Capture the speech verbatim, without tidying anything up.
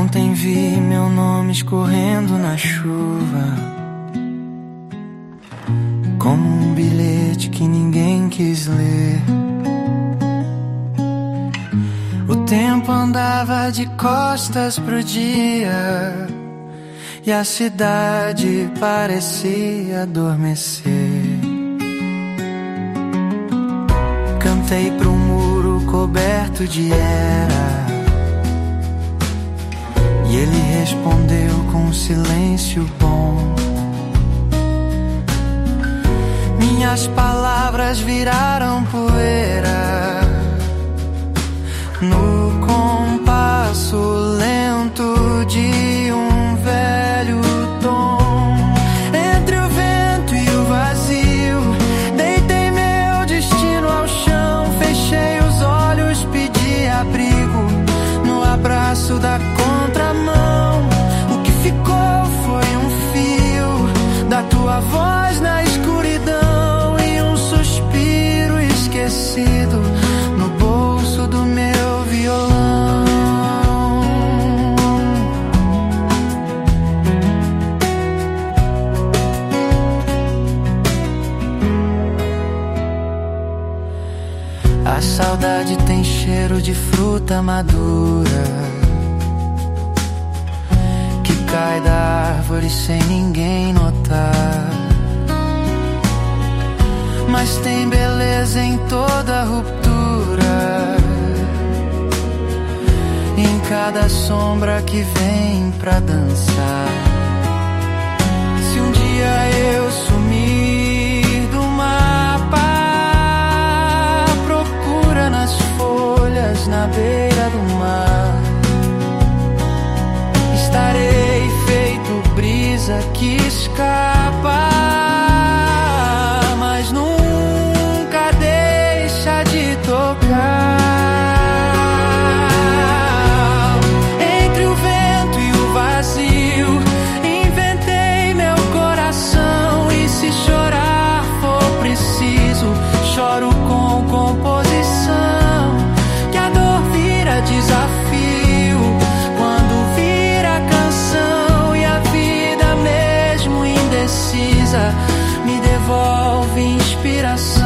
Ontem vi meu nome escorrendo na chuva, como um bilhete que ninguém quis ler. O tempo andava de costas pro dia e a cidade parecia adormecer. Cantei pro muro coberto de era e ele respondeu com um silêncio bom. Minhas palavras viraram poeira no compasso lento de um velho tom. Entre o vento e o vazio, deitei meu destino ao chão. Fechei os olhos, pedi abrigo no abraço da contramão. O que ficou foi um fio da tua voz na escuridão e um suspiro esquecido no bolso do meu violão. A saudade tem cheiro de fruta madura que cai da árvore sem ninguém notar. Mas tem beleza em toda ruptura, em cada sombra que vem pra dançar. Se um dia eu sumir do mapa, procura nas folhas na beira do mar. Estarei feito brisa que escapa, mas nunca deixa de tocar. Entre o vento e o vazio, inventei meu coração. E se chorar for preciso, choro com composição. Que a dor vira desafio quando vira canção, e a vida mesmo indecisa me devolve inspiração.